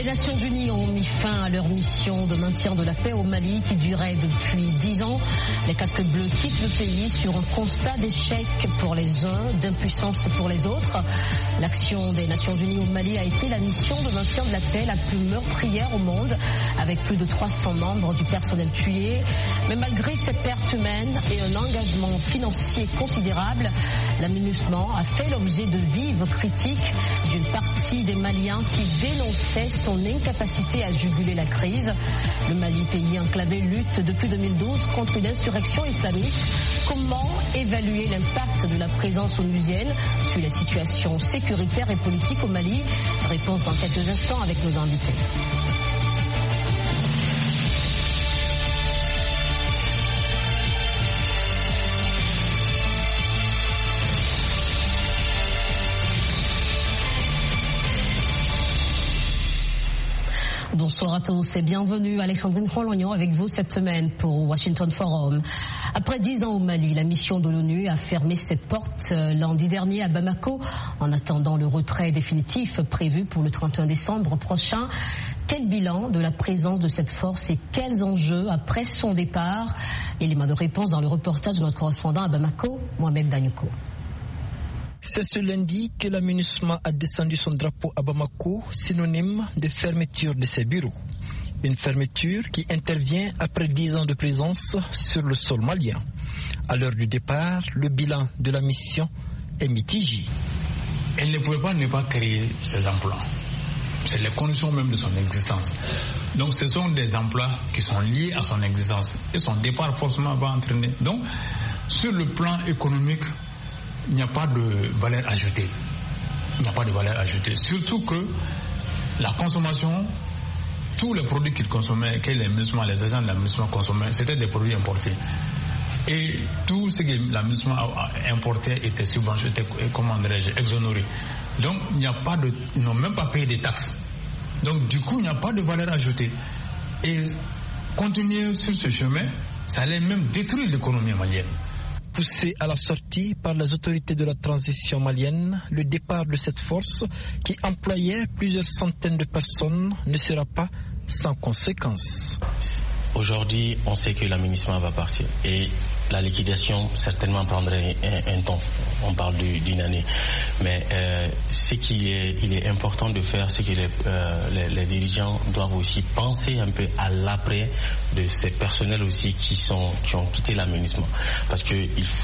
Nations Unies ont mis fin à leur mission de maintien de la paix au Mali qui durait depuis 10 ans. Les casques bleus quittent le pays sur un constat d'échec pour les uns, d'impuissance pour les autres. L'action des Nations Unies au Mali a été la mission de maintien de la paix la plus meurtrière au monde, avec plus de 300 membres du personnel tués. Mais malgré ces pertes humaines et un engagement financier considérable, la MINUSMA a fait l'objet de vives critiques d'une partie des Maliens qui dénonçait son incapacité à juguler la crise. Le Mali, pays enclavé, lutte depuis 2012 contre une insurrection islamiste. Comment évaluer l'impact de la présence onusienne sur la situation sécuritaire et politique au Mali? Réponse dans quelques instants avec nos invités. Bonsoir à tous et bienvenue. Alexandrine Rolognon avec vous cette semaine pour Washington Forum. Après 10 ans au Mali, la mission de l'ONU a fermé ses portes lundi dernier à Bamako en attendant le retrait définitif prévu pour le 31 décembre prochain. Quel bilan de la présence de cette force et quels enjeux après son départ? Élément de réponse dans le reportage de notre correspondant à Bamako, Mohamed Danyoko. C'est ce lundi que la MINUSMA a descendu son drapeau à Bamako, synonyme de fermeture de ses bureaux. Une fermeture qui intervient après 10 ans de présence sur le sol malien. À l'heure du départ, le bilan de la mission est mitigé. Elle ne pouvait pas ne pas créer ces emplois. C'est les conditions même de son existence. Donc ce sont des emplois qui sont liés à son existence. Et son départ forcément va entraîner. Donc sur le plan économique, il n'y a pas de valeur ajoutée. Il n'y a pas de valeur ajoutée. Surtout que la consommation, tous les produits qu'ils consommaient, que les agents de la MINUSMA consommaient, c'était des produits importés. Et tout ce que la MINUSMA a importé était subventionné, était, exonéré. Donc ils n'ont même pas payé des taxes. Donc du coup, il n'y a pas de valeur ajoutée. Et continuer sur ce chemin, ça allait même détruire l'économie malienne. Poussé à la sortie par les autorités de la transition malienne, le départ de cette force qui employait plusieurs centaines de personnes ne sera pas sans conséquences. Aujourd'hui, on sait que la MINUSMA va partir et la liquidation certainement prendrait un temps. On parle d'une année. Mais ce qu'il est important de faire, c'est que les dirigeants doivent aussi penser un peu à l'après de ces personnels aussi qui ont quitté la MINUSMA. Parce que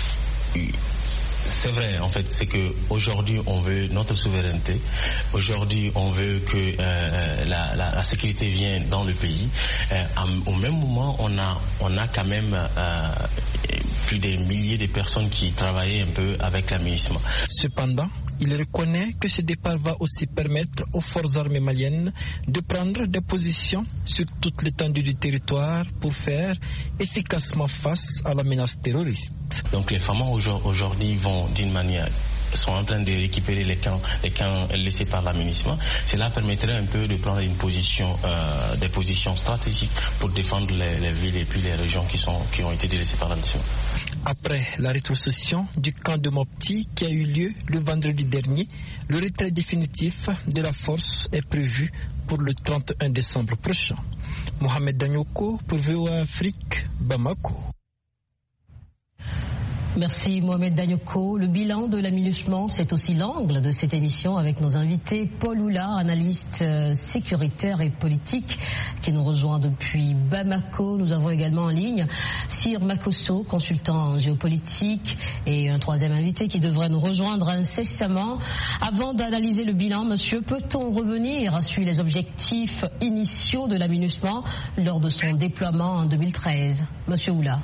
c'est vrai, en fait, c'est que aujourd'hui on veut notre souveraineté. Aujourd'hui, on veut que la sécurité vienne dans le pays. Au même moment, on a quand même plus des milliers de personnes qui travaillaient un peu avec la MINUSMA. Cependant, il reconnaît que ce départ va aussi permettre aux forces armées maliennes de prendre des positions sur toute l'étendue du territoire pour faire efficacement face à la menace terroriste. Donc les femmes aujourd'hui sont en train de récupérer les camps laissés par la MINUSMA. Cela permettrait un peu de prendre des positions stratégiques pour défendre les villes et puis les régions qui ont été délaissées par la MINUSMA. Après la rétrocession du camp de Mopti qui a eu lieu le vendredi dernier, le retrait définitif de la force est prévu pour le 31 décembre prochain. Mohamed Danyoko pour VOA Afrique, Bamako. Merci Mohamed Danyoko. Le bilan de la MINUSMA, c'est aussi l'angle de cette émission avec nos invités. Paul Oula, analyste sécuritaire et politique, qui nous rejoint depuis Bamako. Nous avons également en ligne Sir Makosso, consultant géopolitique, et un troisième invité qui devrait nous rejoindre incessamment. Avant d'analyser le bilan, monsieur, peut-on revenir sur les objectifs initiaux de la MINUSMA lors de son déploiement en 2013? Monsieur Oula.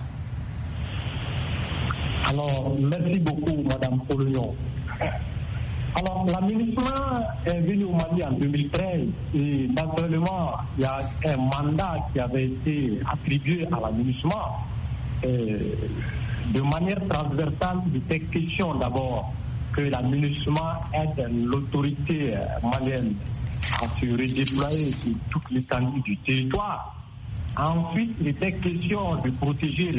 Alors, merci beaucoup, Madame Rolognon. Alors, la MINUSMA est venue au Mali en 2013 et naturellement, il y a un mandat qui avait été attribué à la MINUSMA. De manière transversale, il était question d'abord que la MINUSMA aide l'autorité malienne à se redéployer sur toute l'étendue du territoire. Ensuite, il était question de protéger